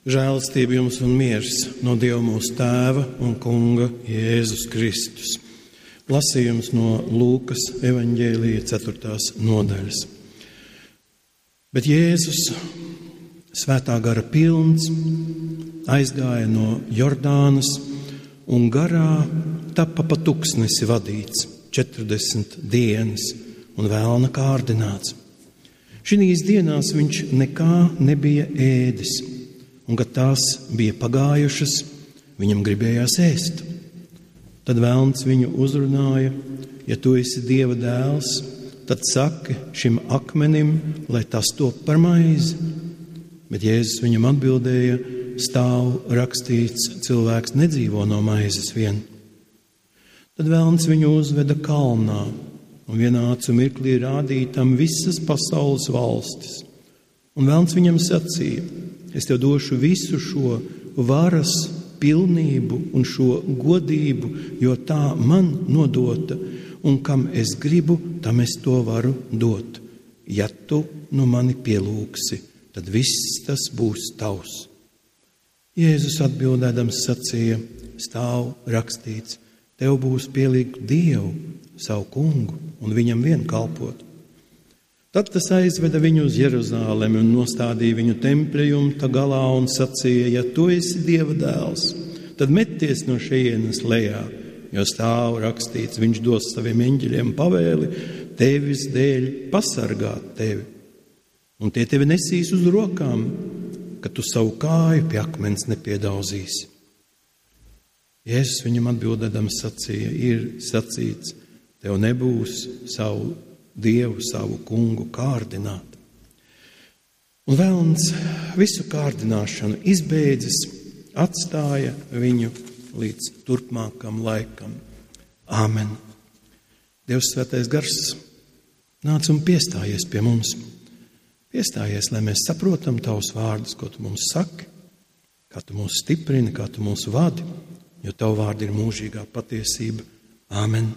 Žēlastība jums un miers no Dieva mūsu Tēva un Kunga Jēzus Kristus. Lasījums no Lūkas evaņģēlija 4. nodaļas. Bet Jēzus, svētā gara pilns, aizgāja no Jordānas un garā tapa pa tuksnesi vadīts 40 dienas un vēlna kārdināts. Šīs dienās viņš nekā nebija ēdis, un kad tās bija pagājušas, viņam gribējās ēst. Tad vēlns viņu uzrunāja: ja tu esi Dieva dēls, tad saki šim akmenim, lai tas top par maizi. Bet Jēzus viņam atbildēja: stāv rakstīts, cilvēks nedzīvo no maizes vien. Tad vēlns viņu uzveda kalnā un vienā acu mirklī rādīja tam visas pasaules valstis. Un vēlns viņam sacīja: es tev došu visu šo varas pilnību un šo godību, jo tā man nodota, un kam es gribu, tam es to varu dot. Ja tu nu mani pielūgsi, tad viss tas būs tavs. Jēzus atbildēdams sacīja: stāv rakstīts, tev būs pielīgt Dievu, savu kungu, un viņam vien kalpot. Tad tas aizveda viņu uz Jeruzālemi un nostādīja viņu tempļa jumta galā un sacīja: ja tu esi Dieva dēls, tad meties no šejienes lejā, jo stāv rakstīts, viņš dos saviem eņģeļiem pavēli tevis dēļ pasargāt tevi. Un tie tevi nesīs uz rokām, ka tu savu kāju pie akmens nepiedauzīsi. Jēzus viņam atbildēdams sacīja: ir sacīts, tev nebūs savu Dievu, savu kungu kārdināt. Un vēlns visu kārdināšanu izbeidzis, atstāja viņu līdz turpmākam laikam. Āmen. Dievs svētais gars, nāc un piestājies pie mums. Piestājies, lai mēs saprotam tavus vārdus, ko tu mums saki, kā tu mūs stiprini, kā tu mūs vadi, jo tavu vārdi ir mūžīgā patiesība. Āmen.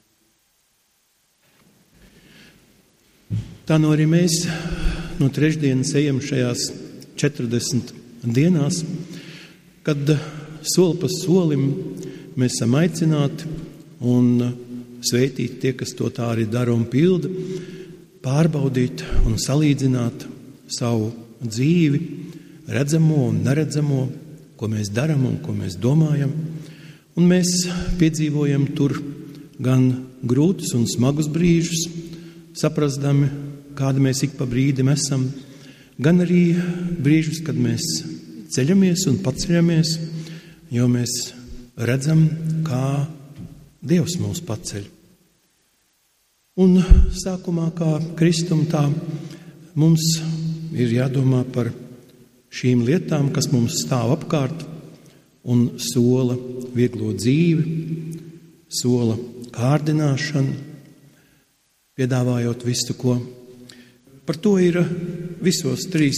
Tā nu arī mēs no trešdienas ejam šajās 40 dienās, kad soli pa solim mēs esam aicināti un svētīt tie, kas to tā arī dara un pilda, pārbaudīt un salīdzināt savu dzīvi, redzamo un neredzamo, ko mēs daram un ko mēs domājam. Un mēs piedzīvojam tur gan grūtus un smagus brīžus, saprastami, kāda mēs ik pa brīdim esam, gan arī brīžus, kad mēs ceļamies un paceļamies, jo mēs redzam, kā Dievs mūs paceļ. Un sākumā, kā kristum, tā mums ir jādomā par šīm lietām, kas mums stāv apkārt un sola vieglo dzīvi, sola kārdināšanu, piedāvājot visu, ko. Par to ir visos 3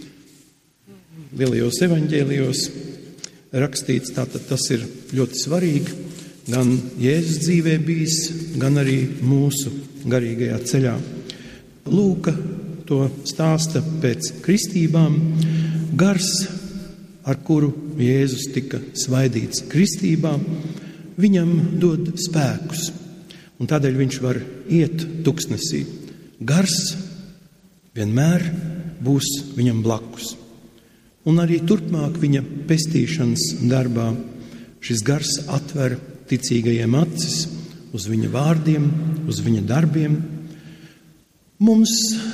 lielajos evaņģēlijos rakstīts, tātad tas ir ļoti svarīgi, gan Jēzus dzīvē bijis, gan arī mūsu garīgajā ceļā. Lūka to stāsta pēc kristībām. Gars, ar kuru Jēzus tika svaidīts kristībā, viņam dod spēkus, un tādēļ viņš var iet tuksnesī. Gars vienmēr būs viņam blakus. Un arī turpmāk viņa pestīšanas darbā šis gars atver ticīgajiem acis uz viņa vārdiem, uz viņa darbiem. Mums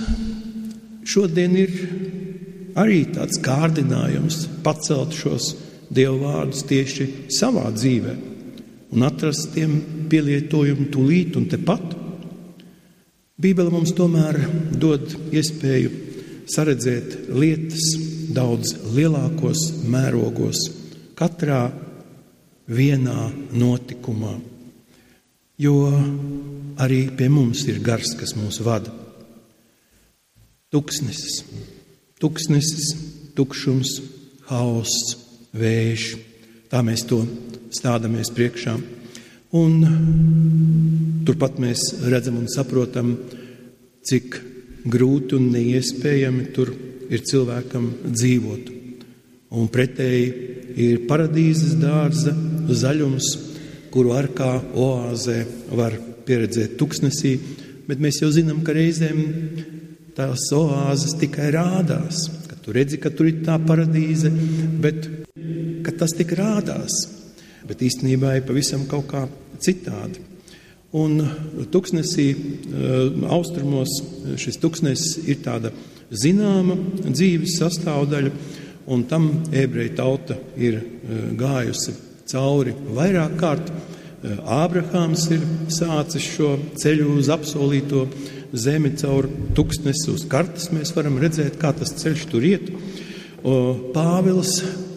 šodien ir arī tāds kārdinājums pacelt šos Dieva vārdus tieši savā dzīvē un atrast tiem pielietojumu tūlīt un tepat. Bībele mums tomēr dod iespēju saredzēt lietas daudz lielākos mērogos, katrā vienā notikumā, jo arī pie mums ir gars, kas mūs vada. Tuksnesis, tukšums, hauss, vējš, tā mēs to stādamies priekšā. Un turpat mēs redzam un saprotam, cik grūti un neiespējami tur ir cilvēkam dzīvot. un pretēji ir paradīzes dārza zaļums, kuru ar kā oāzē var pieredzēt tuksnesī, bet mēs jau zinām, ka reizēm tās oāzes tikai rādās, ka tu redzi, ka tur ir tā paradīze, bet ka tas tik rādās, bet īstenībā ir pavisam kaut kā citādi. Un tuksnesī, austrumos, šis tuksnesis ir tāda zināma dzīves sastāvdaļa, un tam ebreju tauta ir gājusi cauri vairāk kārt. Ābrahāms ir sācis šo ceļu uz apsolīto zemi caur tuksnesi, uz kartes mēs varam redzēt, kā tas ceļš tur iet. Pāvils,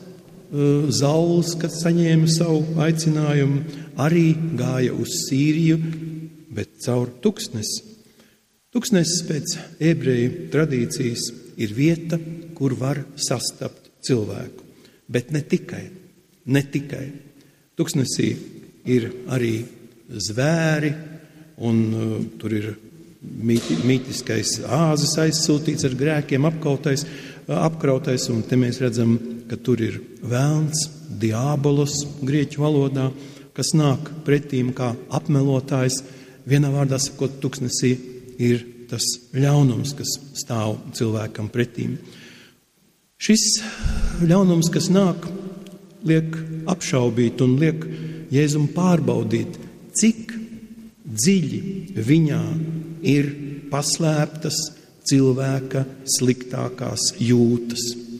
Zauls, kad saņēma savu aicinājumu, arī gāja uz Sīriju, bet caur tuksnesi. Tuksnesis pēc ebreju tradīcijas ir vieta, kur var sastapt cilvēku, bet ne tikai. Tuksnesī ir arī zvēri, un tur ir mītiskais āzis aizsūtīts ar grēkiem apkrautais, un te mēs redzam, ka tur ir velns, diabolos grieķu valodā, kas nāk pretīm kā apmelotājs. Vienā vārdā sakot, tuksnesī ir tas ļaunums, kas stāv cilvēkam pretīm. Šis ļaunums, kas nāk, liek apšaubīt un liek Jēzum pārbaudīt, cik dziļi viņā ir paslēptas cilvēka sliktākās jūtas.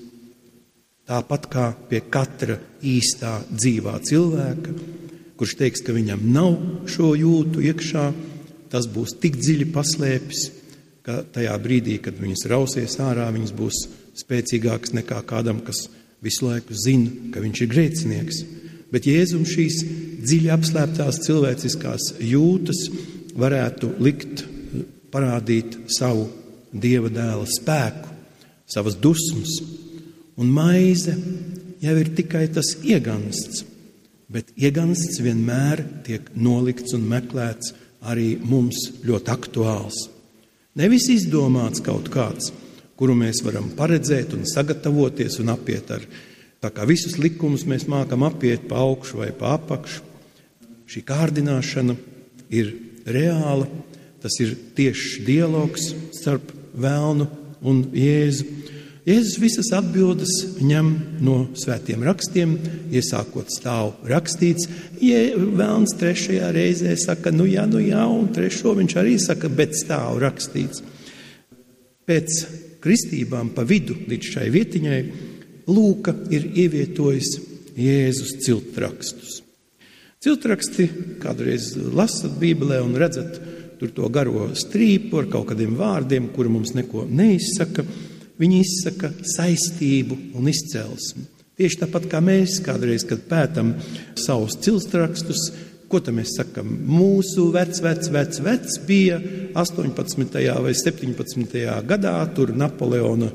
Tāpat kā pie katra īstā dzīvā cilvēka, kurš teiks, ka viņam nav šo jūtu iekšā, tas būs tik dziļi paslēpis, ka tajā brīdī, kad viņas rausies ārā, viņas būs spēcīgākas nekā kādam, kas visu laiku zina, ka viņš ir grēcinieks. Bet Jēzum šīs dziļi apslēptās cilvēciskās jūtas varētu likt parādīt savu Dieva dēla spēku, savas dusmas. Un maize jau ir tikai tas iegansts, bet iegansts vienmēr tiek nolikts un meklēts arī mums ļoti aktuāls. Nevis izdomāts kaut kāds, kuru mēs varam paredzēt un sagatavoties un apiet ar. Tā kā visus likumus mēs mākam apiet pa augšu vai pa apakšu, šī kārdināšana ir reāla, tas ir tiešs dialogs starp vēlnu un Jēzu. Jēzus visas atbildes ņem no svētiem rakstiem, iesākot stāv rakstīts, vēlns trešajā reizē saka, nu jā, un trešo viņš arī saka, bet stāv rakstīts. Pēc kristībām pa vidu līdz šai vietiņai Lūka ir ievietojis Jēzus ciltrakstus. Ciltraksti kādreiz lasat Bībelē un redzat tur to garo strīpu ar kaut kādiem vārdiem, kuri mums neko neizsaka. Viņi izsaka saistību un izcelsmi. Tieši tāpat kā mēs kādreiz, kad pētam savus ciltrakstus, ko tam mēs sakam? Mūsu vec bija 18. vai 17. gadā, tur Napoleona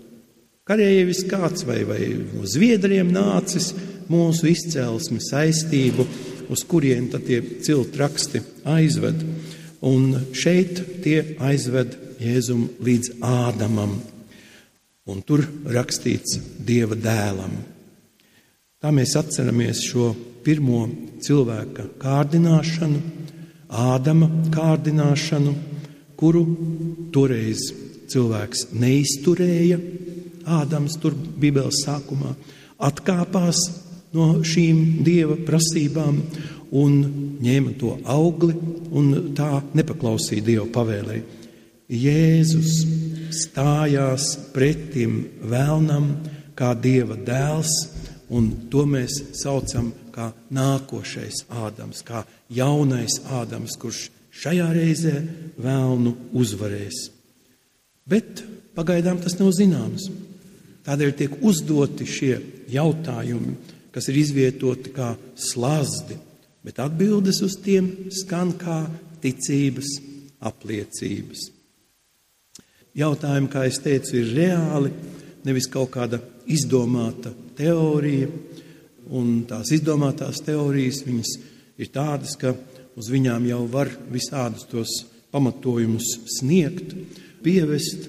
karēvis kāds vai no Zviedriem nācis, mūsu izcelsmi, saistību, uz kurien tad tie ciltraksti aizved. Un šeit tie aizved Jēzum līdz Ādamam. Un tur rakstīts Dieva dēlam. Tā mēs atceramies šo pirmo cilvēka kārdināšanu, Ādama kārdināšanu, kuru toreiz cilvēks neizturēja. Ādams tur Bībeles sākumā atkāpās no šīm Dieva prasībām un ņēma to augli un tā nepaklausīja Dieva pavēlei. Jēzus stājās pretim vēlnam kā Dieva dēls, un to mēs saucam kā nākošais Ādams, kā jaunais Ādams, kurš šajā reizē vēlnu uzvarēs. Bet pagaidām tas nav zināms. Tādēļ tiek uzdoti šie jautājumi, kas ir izvietoti kā slazdi, bet atbildes uz tiem skan kā ticības apliecības. Jautājumi, kā es teicu, ir reāli, nevis kaut kāda izdomāta teorija, un tās izdomātās teorijas, viņas ir tādas, ka uz viņām jau var visādus tos pamatojumus sniegt, pievest,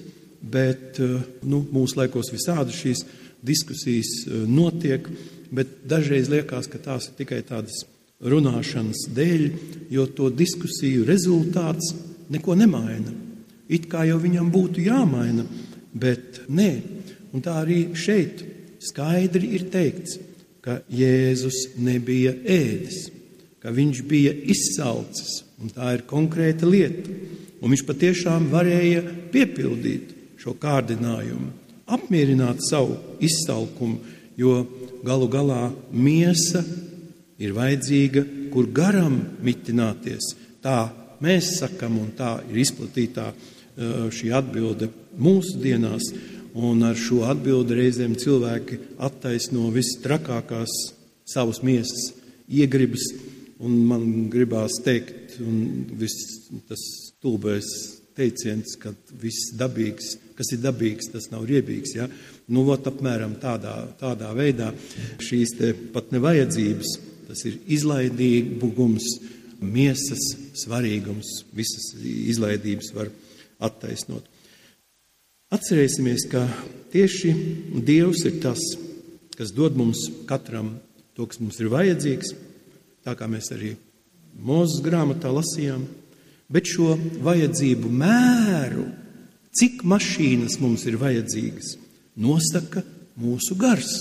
bet mūsu laikos visādi šīs diskusijas notiek, bet dažreiz liekas, ka tās ir tikai tādas runāšanas dēļ, jo to diskusiju rezultāts neko nemaina. It kā jau viņam būtu jāmaina, bet nē. Un tā arī šeit skaidri ir teikts, ka Jēzus nebija ēdis, ka viņš bija izsalcis, un tā ir konkrēta lieta. Un viņš patiešām varēja piepildīt šo kārdinājumu, apmierināt savu izsalkumu, jo galu galā miesa ir vajadzīga, kur garam mitināties. Tā mēs sakam, un tā ir izplatītā šī atbilde mūsu dienās, un ar šo atbildi reizēm cilvēki attaisno visstrakākās savas miesas iegribas, un man gribās teikt, un tas stulbais teiciens, ka viss dabīgs, kas ir dabīgs, tas nav riebīgs, ja? Apmēram tādā veidā šīs te pat nevajadzības, tas ir izlaidīgums, miesas svarīgums, visas izlaidības var attaisnot. Atcerēsimies, ka tieši Dievs ir tas, kas dod mums katram to, kas mums ir vajadzīgs, tā kā mēs arī Mūzes grāmatā lasījām, bet šo vajadzību mēru, cik mašīnas mums ir vajadzīgas, nosaka mūsu gars.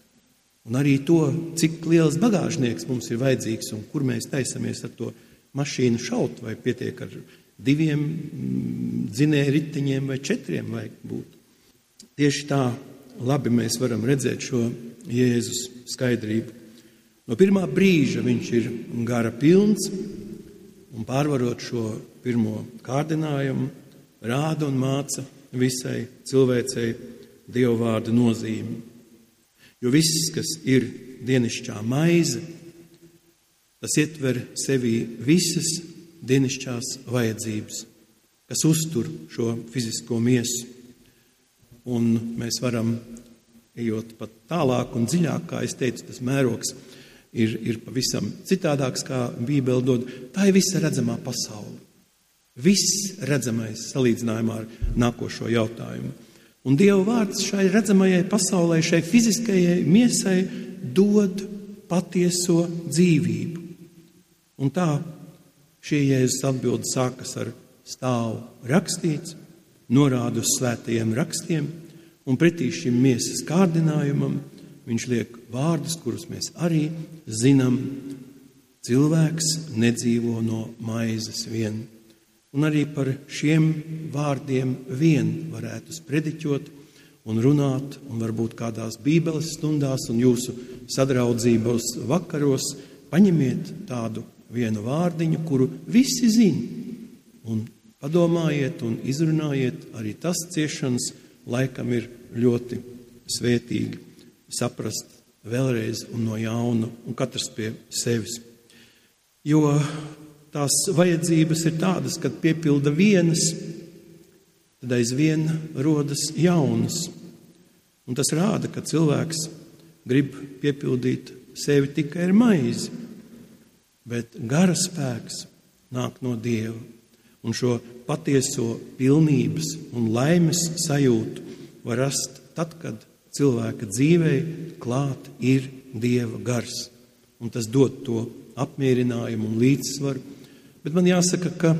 Un arī to, cik liels bagāžnieks mums ir vajadzīgs un kur mēs taisamies ar to mašīnu šaut, vai pietiek ar 2 dzinēju riteņiem vai 4 vajag būt. Tieši tā labi mēs varam redzēt šo Jēzus skaidrību. No pirmā brīža viņš ir gara pilns un pārvarot šo pirmo kārdinājumu, rāda un māca visai cilvēcei Dieva vārda nozīmi. Jo viss, kas ir dienišķā maize, tas ietver sevī visas dienišķās vajadzības, kas uztur šo fizisko miesu. Un mēs varam, ejot pat tālāk un dziļāk, kā es teicu, tas mērogs ir pavisam citādāks, kā Bībele dod. Tā ir visa redzamā pasaule. Viss redzamais salīdzinājumā ar nākošo jautājumu. Un Dieva vārds šai redzamajai pasaulē, šai fiziskajai miesai dod patieso dzīvību. Un tā šie Jēzus atbildi sākas ar stāvu rakstīts, norāda uz svētajiem rakstiem, un pretī šim miesas kārdinājumam viņš liek vārdus, kurus mēs arī zinām. Cilvēks nedzīvo no maizes vien. Un arī par šiem vārdiem vien varētu sprediķot un runāt, un varbūt kādās bībeles stundās un jūsu sadraudzības vakaros paņemiet tādu vienu vārdiņu, kuru visi zin, un padomājiet un izrunājiet. Arī tas ciešanas laikam ir ļoti svētīgi saprast vēlreiz un no jauna, un katrs pie sevis. Jo tās vajadzības ir tādas, kad piepilda vienas, tad aizvien rodas jaunas. Un tas rāda, ka cilvēks grib piepildīt sevi tikai ar maizi, bet gara spēks nāk no Dieva. Un šo patieso pilnības un laimes sajūtu var rast tad, kad cilvēka dzīvei klāt ir Dieva gars. Un tas dod to apmierinājumu un līdzsvaru. Bet man jāsaka, ka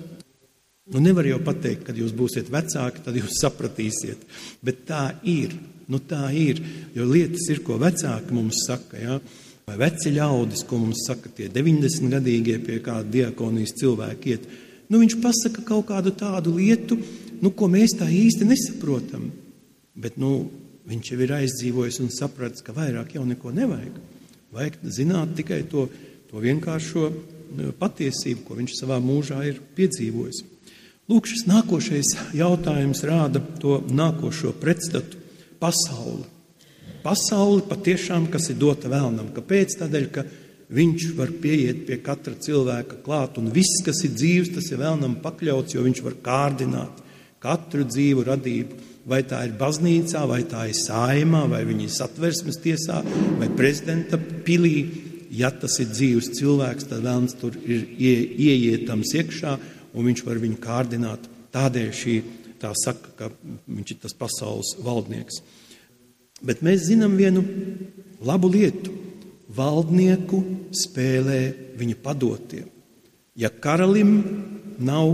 nevar jau pateikt, kad jūs būsiet vecāki, tad jūs sapratīsiet. Bet tā ir. Tā ir. Jo lietas ir, ko vecāki mums saka, ja? Vai veci ļaudis, ko mums saka tie 90-gadīgie pie kāda diakonijas cilvēki iet. Viņš pasaka kaut kādu tādu lietu, ko mēs tā īsti nesaprotam. Bet viņš jau ir aizdzīvojis un sapratis, ka vairāk jau neko nevajag. Vajag zināt tikai to vienkāršo patiesību, ko viņš savā mūžā ir piedzīvojis. Lūk, šis nākošais jautājums rāda to nākošo pretstatu – pasauli. Pasauli patiešām, kas ir dota vēlnam. Kāpēc? Tādēļ, ka viņš var pieiet pie katra cilvēka klāt, un viss, kas ir dzīves, tas ir vēlnam pakļauts, jo viņš var kārdināt katru dzīvu radību. Vai tā ir baznīcā, vai tā ir saimā, vai viņa ir Satversmes tiesā, vai prezidenta pilī. Ja tas ir dzīves cilvēks, tad vēlns tur ir ieietams iekšā, un viņš var viņu kārdināt. Tādēļ šī tā saka, ka viņš ir tas pasaules valdnieks. Bet mēs zinām vienu labu lietu. Valdnieku spēlē viņa padotie. Ja karalim nav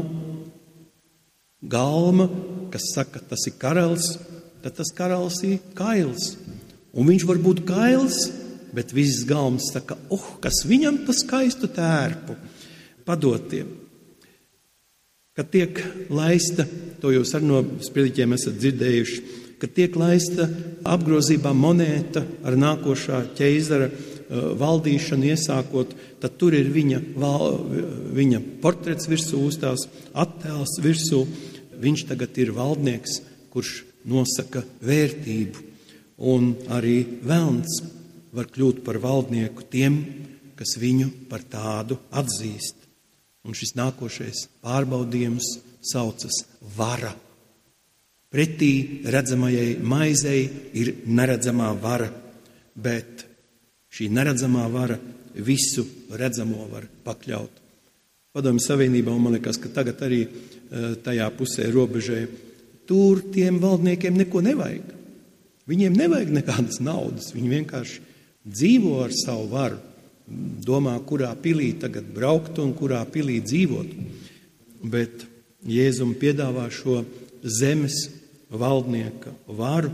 galma, kas saka, tas ir karalis, tad tas karalis ir kails. Un viņš var būt kails, bet viss galms saka, kas viņam pa skaistu tērpu padotie. Kad tiek laista, to jūs arī no sprediķiem esat dzirdējuši, kad tiek laista apgrozībā monēta ar nākošā ķeizara valdīšanu iesākot, tad tur ir viņa portrets virsū, tās attēls virsū. Viņš tagad ir valdnieks, kurš nosaka vērtību. Un arī velns var kļūt par valdnieku tiem, kas viņu par tādu atzīst. Un šis nākošais pārbaudījums saucas vara. Pretī redzamajai maizei ir neredzamā vara, bet šī neredzamā vara visu redzamo var pakļaut. Padomju Savienībā, un man liekas, ka tagad arī tajā pusē robežē, tur tiem valdniekiem neko nevajag. Viņiem nevajag nekādas naudas, viņi vienkārši dzīvo ar savu varu. Domā, kurā pilī tagad braukt un kurā pilī dzīvot. Bet Jēzum piedāvā šo zemes valdnieka varu.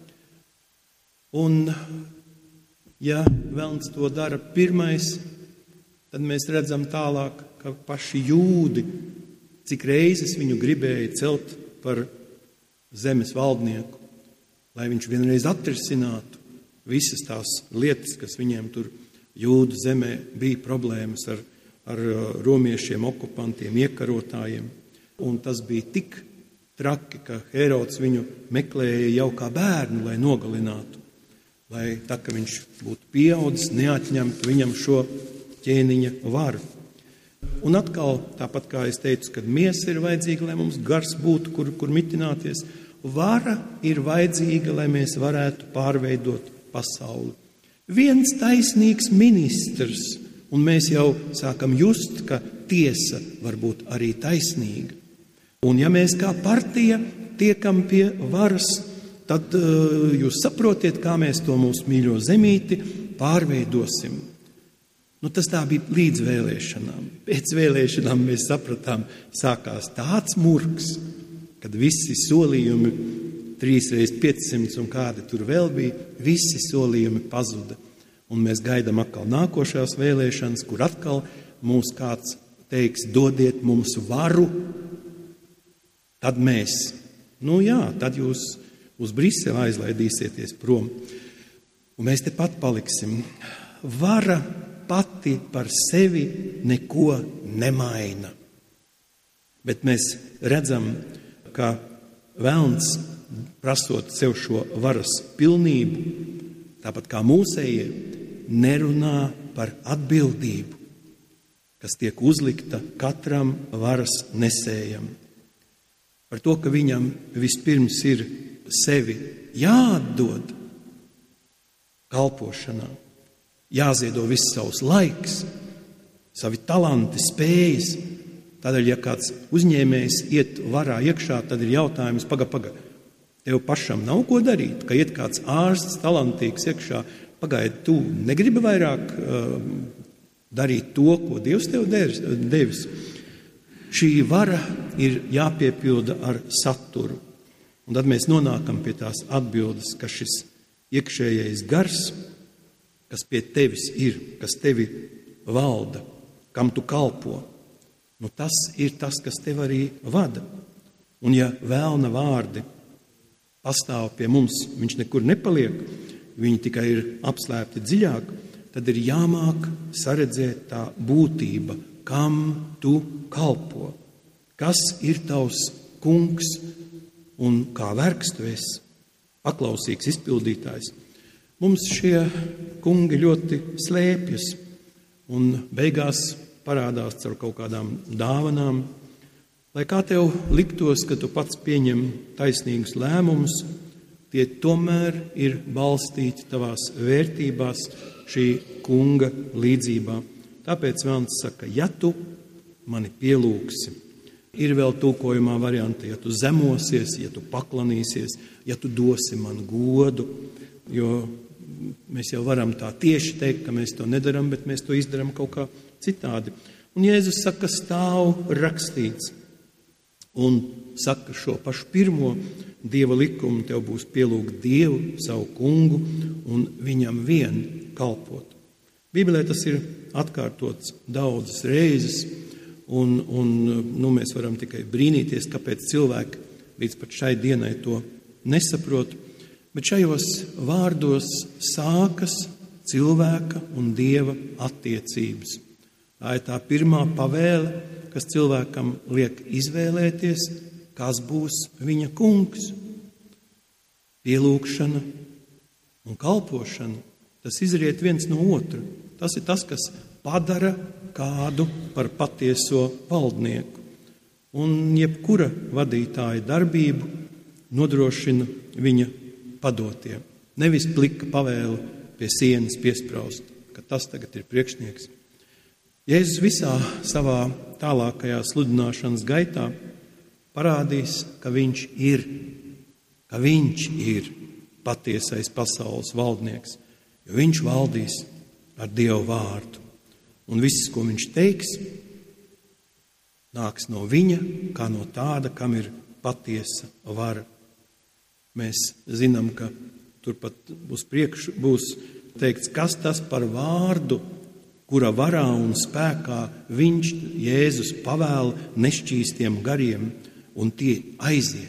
Un, ja velns to dara pirmais, tad mēs redzam tālāk, ka paši jūdi, cik reizes viņu gribēja celt par zemes valdnieku, lai viņš vienreiz atrisinātu visas tās lietas, kas viņiem tur Jūdu zemē bija problēmas ar romiešiem, okupantiem, iekarotājiem. Un tas bija tik traki, ka Herods viņu meklēja jau kā bērnu, lai nogalinātu. Lai tā, ka viņš būtu pieaudzis, neatņemtu viņam šo ķēniņa varu. Un atkal, tāpat kā es teicu, kad miesa ir vajadzīga, lai mums gars būtu, kur mitināties, vara ir vajadzīga, lai mēs varētu pārveidot pasauli. Viens taisnīgs ministrs, un mēs jau sākam just, ka tiesa var būt arī taisnīga. Un ja mēs kā partija tiekam pie varas, tad jūs saprotiet, kā mēs to mūsu mīļo zemīti pārveidosim. Tas tā bija līdz vēlēšanām. Pēc vēlēšanām mēs sapratām, sākās tāds murgs, kad visi solījumi 3x500 un kādi tur vēl bija, visi solījumi pazuda. Un mēs gaidām atkal nākošās vēlēšanas, kur atkal mums kāds teiks, dodiet mums varu, tad mēs, tad jūs uz Briseli aizlaidīsieties prom. Un mēs tepat paliksim. Vara pati par sevi neko nemaina. Bet mēs redzam, ka velns prasot sev šo varas pilnību, tāpat kā mūsējie, nerunā par atbildību, kas tiek uzlikta katram varas nesējam. Par to, ka viņam vispirms ir sevi jāatdod kalpošanā, jāziedo viss savs laiks, savi talanti, spējas. Tādēļ, ja kāds uzņēmējs iet varā iekšā, tad ir jautājums, paga. Tev pašam nav ko darīt, ka iet kāds ārsts talantīgs iekšā, pagaidi, tu negribi vairāk darīt to, ko Dievs tev devis. Šī vara ir jāpiepilda ar saturu. Un tad mēs nonākam pie tās atbildes, ka šis iekšējais gars, kas pie tevis ir, kas tevi valda, kam tu kalpo, tas ir tas, kas tev arī vada. Un ja vēlna vārdi pastāv pie mums, viņš nekur nepaliek, viņi tikai ir apslēpti dziļāk, tad ir jāmāk saredzēt tā būtība, kam tu kalpo, kas ir tavs kungs un kā vergs tu esi, paklausīgs izpildītājs. Mums šie kungi ļoti slēpjas un beigās parādās caur kaut kādām dāvanām. Lai kā tev liktos, ka tu pats pieņem taisnīgus lēmumus, tie tomēr ir balstīti tavās vērtībās šī kunga līdzībā. Tāpēc velns saka, ja tu mani pielūgsi, Ir vēl tulkojumā varianti, ja tu zemosies, ja tu paklanīsies, ja tu dosi man godu, jo mēs jau varam tā tieši teikt, ka mēs to nedaram, bet mēs to izdaram kaut kā citādi. Un Jēzus saka, stāv rakstīts, un saka šo pašu pirmo Dieva likumu, tev būs pielūgt Dievu, savu kungu, un viņam vien kalpot. Bībelē tas ir atkārtots daudzas reizes, un mēs varam tikai brīnīties, kāpēc cilvēki līdz pat šai dienai to nesaprot. Bet šajos vārdos sākas cilvēka un Dieva attiecības. Tā ir tā pirmā pavēle, kas cilvēkam liek izvēlēties, kas būs viņa kungs. Pielūgšana un kalpošana, tas izriet viens no otra. Tas ir tas, kas padara kādu par patieso valdnieku. Un jebkura vadītāja darbību nodrošina viņa padotie. Nevis plika pavēle pie sienas piespraust, ka tas tagad ir priekšnieks. Jēzus visā savā tālākajā sludināšanas gaitā parādīs, ka viņš ir patiesais pasaules valdnieks, jo viņš valdīs ar Dievu vārdu. Un viss, ko viņš teiks, nāks no viņa, kā no tāda, kam ir patiesa vara. Mēs zinām, ka turpat uz priekšu būs teikts, kas tas par vārdu, kura varā un spēkā viņš, Jēzus, pavēl nešķīstiem gariem, un tie aiziet.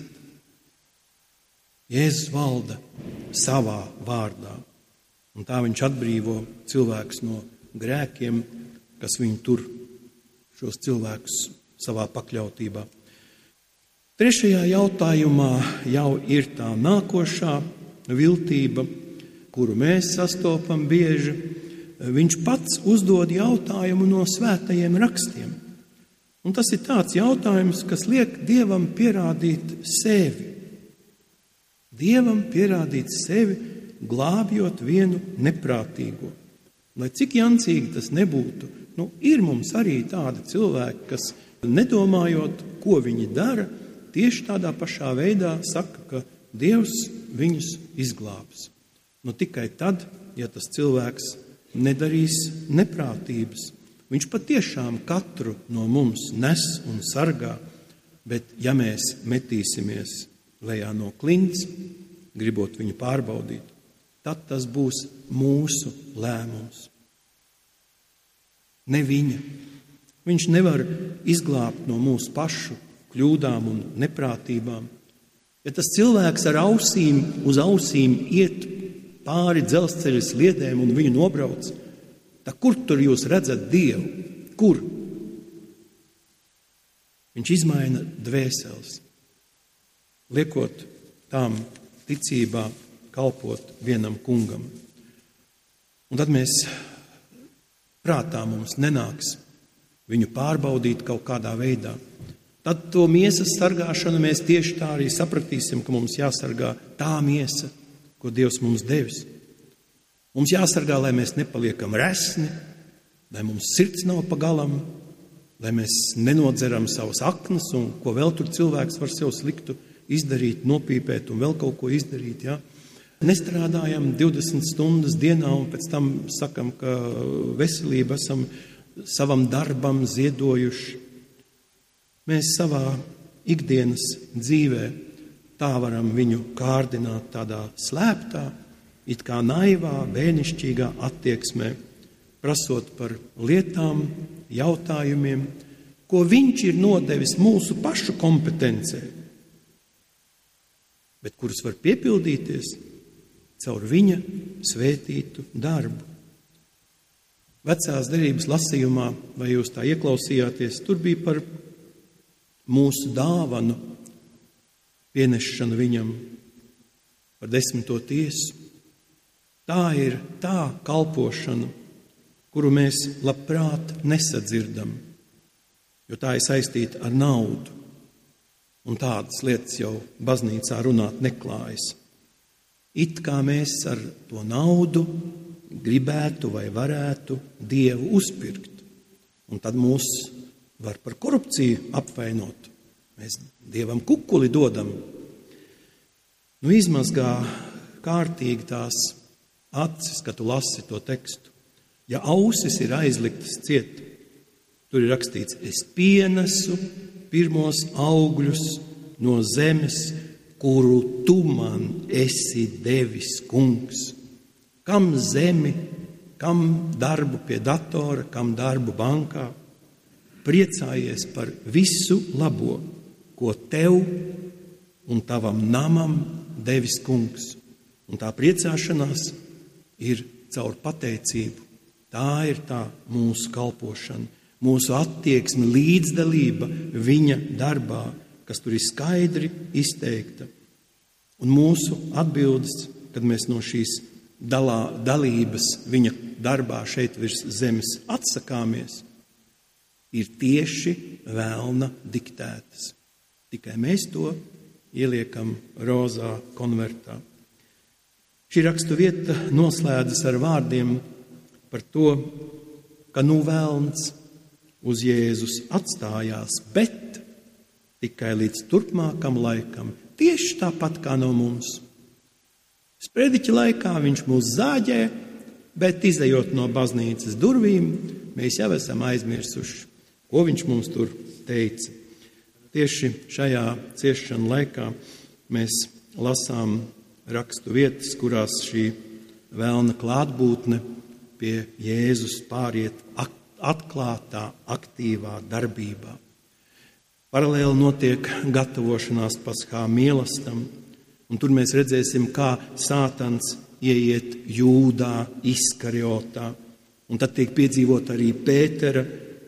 Jēzus valda savā vārdā, un tā viņš atbrīvo cilvēkus no grēkiem, kas viņu tur, šos cilvēkus savā pakļautībā. Trešajā jautājumā jau ir tā nākošā viltība, kuru mēs sastopam bieži. Viņš pats uzdod jautājumu no svētajiem rakstiem. Un tas ir tāds jautājums, kas liek Dievam pierādīt sevi. Dievam pierādīt sevi, glābjot vienu neprātīgo. Lai cik jancīgi tas nebūtu, ir mums arī tādi cilvēki, kas nedomājot, ko viņi dara, tieši tādā pašā veidā saka, ka Dievs viņus izglābs. Tikai tad, ja tas cilvēks nedarīs neprātības. Viņš patiešām katru no mums nes un sargā, bet ja mēs metīsimies lejā no klints, gribot viņu pārbaudīt, tad tas būs mūsu lēmums. Ne viņa. Viņš nevar izglābt no mūsu pašu kļūdām un neprātībām. Ja tas cilvēks ar ausīm uz ausīm iet pāri dzelzceļa sliedēm un viņu nobrauc, tad kur tur jūs redzat Dievu? Kur? Viņš izmaina dvēseles, liekot tām ticībā kalpot vienam kungam. Un tad prātā mums nenāks viņu pārbaudīt kaut kādā veidā. Tad to miesas sargāšanu mēs tieši tā arī sapratīsim, ka mums jāsargā tā miesa, ko Dievs mums devis. Mums jāsargā, lai mēs nepaliekam resni, lai mums sirds nav pagalam, lai mēs nenodzeram savas aknas un ko vēl tur cilvēks var sev sliktu izdarīt, nopīpēt un vēl kaut ko izdarīt. Ja? Nestrādājam 20 stundas dienā un pēc tam sakam, ka veselību esam savam darbam ziedojuši. Mēs savā ikdienas dzīvē tā varam viņu kārdināt tādā slēptā, it kā naivā, bērnišķīgā attieksmē, prasot par lietām, jautājumiem, ko viņš ir nodevis mūsu pašu kompetencē, bet kurus var piepildīties caur viņa svētītu darbu. Vecās derības lasījumā, vai jūs tā ieklausījāties, tur bija par mūsu dāvanu pienešanu viņam, par 10. tiesu. Tā ir tā kalpošana, kuru mēs labprāt nesadzirdam, jo tā ir saistīta ar naudu. Un tādas lietas jau baznīcā runāt neklājas. It kā mēs ar to naudu gribētu vai varētu Dievu uzpirkt. Un tad mūs var par korupciju apvainot, Mēs Dievam kukuli dodam. Nu, izmazgā kārtīgi tās acis, kad tu lasi to tekstu. Ja ausis ir aizliktas ciet, tur ir rakstīts, es pienesu pirmos augļus no zemes, kuru tu man esi devis, kungs. Kam zemi, kam darbu pie datora, kam darbu bankā. Priecājies par visu labo, ko tev un tavam namam devis kungs. Un tā priecāšanās ir caur pateicību. Tā ir tā mūsu kalpošana, mūsu attieksme, līdzdalība viņa darbā, kas tur ir skaidri izteikta. Un mūsu atbildes, kad mēs no šīs dalības viņa darbā šeit virs zemes atsakāmies, ir tieši vēlna diktētas. Tikai mēs to ieliekam rozā konvertā. Šī rakstu vieta noslēdzas ar vārdiem par to, ka nu vēlns uz Jēzus atstājās, bet tikai līdz turpmākam laikam, tieši tāpat kā no mums. Sprediķa laikā viņš mūs zāģē, bet izejot no baznīcas durvīm, mēs jau esam aizmirsuši, ko viņš mums tur teica. Tieši šajā ciešanu laikā mēs lasām rakstu vietas, kurās šī vēlna klātbūtne pie Jēzus pāriet atklātā, aktīvā darbībā. Paralēli notiek gatavošanās Paskā mīlestam, un tur mēs redzēsim, kā Sātans ieiet Jūdā, Iskariotā, un tad tiek piedzīvot arī Pētera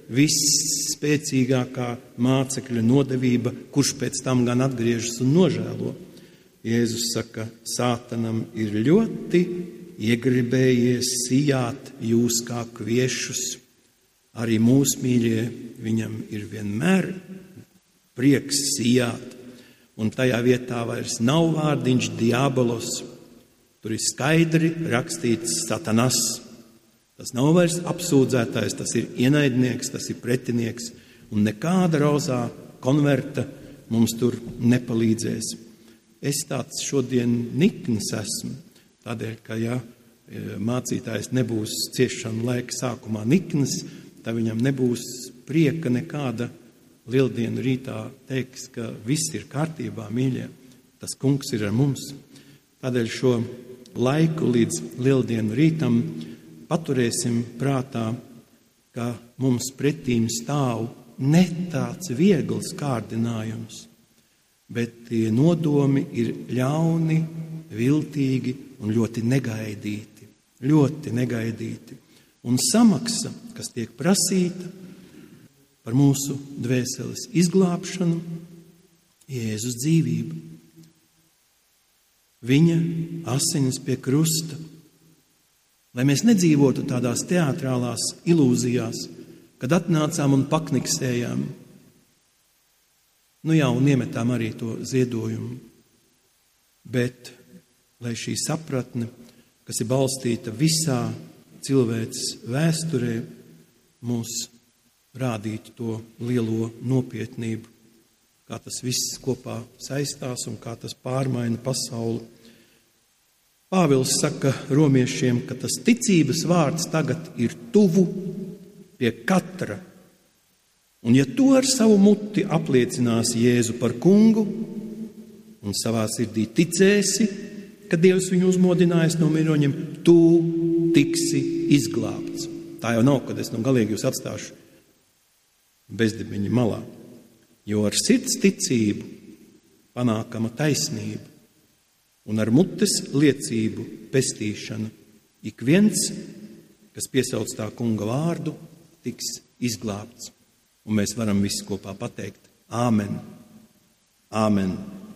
visspēcīgākā mācekļa nodevība, kurš pēc tam gan atgriežas un nožēlo. Jēzus saka, Sātanam ir ļoti iegribējies sijāt jūs kā kviešus. Arī mūsu mīļie, viņam ir vienmēr prieks sijāt. Un tajā vietā vairs nav vārdiņš diabolos. Tur ir skaidri rakstīts Satanas. Tas nav vairs apsūdzētājs, tas ir ienaidnieks, tas ir pretinieks. Un nekāda rozā konverta mums tur nepalīdzēs. Es tāds šodien nikns esmu, tādēļ, ka ja mācītājs nebūs ciešanu laika sākumā nikns, tad viņam nebūs prieka nekāda lieldienu rītā teiks, ka viss ir kārtībā, mīļie, tas kungs ir ar mums. Tādēļ šo laiku līdz lieldienu rītam paturēsim prātā, ka mums pretīm stāv ne tāds viegls kārdinājums, bet tie nodomi ir ļauni, viltīgi un ļoti negaidīti. Ļoti negaidīti. Un samaksa, kas tiek prasīta par mūsu dvēseles izglābšanu, Jēzus dzīvība. Viņa asinis pie krusta. Lai mēs nedzīvotu tādās teātrālās ilūzijās, kad atnācām un pakniksējām, nu jā, un iemetām arī to ziedojumu. Bet, lai šī sapratne, kas ir balstīta visā cilvēces vēsturē, mūs rādītu to lielo nopietnību, kā tas viss kopā saistās un kā tas pārmaina pasauli. Pāvils saka romiešiem, ka tas ticības vārds tagad ir tuvu pie katra. Un ja tu ar savu muti apliecināsi Jēzu par kungu un savā sirdī ticēsi, ka Dievs viņu uzmodinājis no miroņiem, tu tiksi izglābts. Tā jau nav, kad es galīgi jūs atstāšu bezdibiņa malā. Jo ar sirds ticību panākama taisnība un ar mutes liecību pestīšana. Ik viens, kas piesauc tā kunga vārdu, tiks izglābts. Un mēs varam visi kopā pateikt Āmen. Āmen.